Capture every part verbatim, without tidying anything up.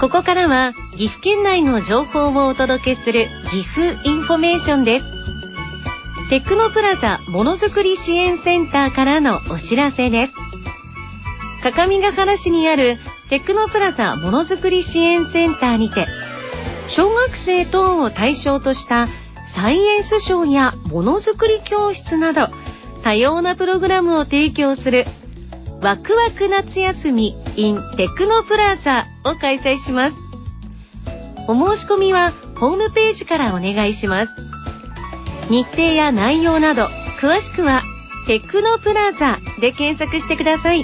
ここからは岐阜県内の情報をお届けする岐阜インフォメーションです。テクノプラザものづくり支援センターからのお知らせです。各務原市にあるテクノプラザものづくり支援センターにて、小学生等を対象としたサイエンスショーやものづくり教室など多様なプログラムを提供するワクワク夏休み in テクノプラザを開催します。お申し込みはホームページからお願いします。日程や内容など詳しくはテクノプラザで検索してください。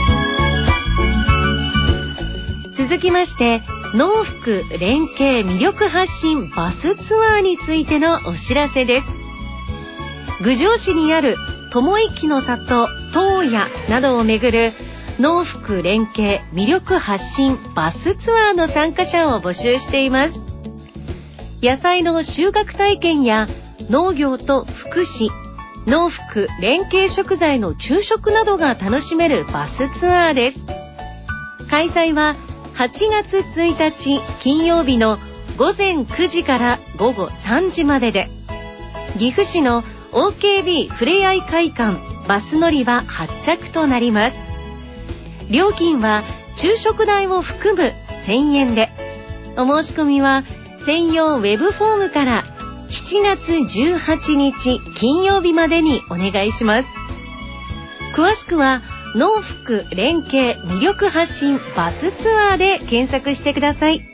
続きまして、農福連携魅力発信バスツアーについてのお知らせです。郡上市にある友息の里東野などを巡る農福連携魅力発信バスツアーの参加者を募集しています。野菜の収穫体験や農業と福祉、農福連携食材の昼食などが楽しめるバスツアーです。開催ははちがつついたち金曜日のごぜんくじからごごさんじまでで、岐阜市の オーケービー ふれあい会館バス乗り場発着となります。料金は昼食代を含むせんえんで、お申し込みは専用ウェブフォームからしちがつじゅうはちにち金曜日までにお願いします。詳しくは農福連携魅力発信バスツアーで検索してください。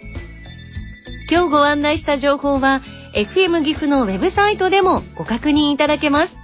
今日ご案内した情報は エフエム 岐阜のウェブサイトでもご確認いただけます。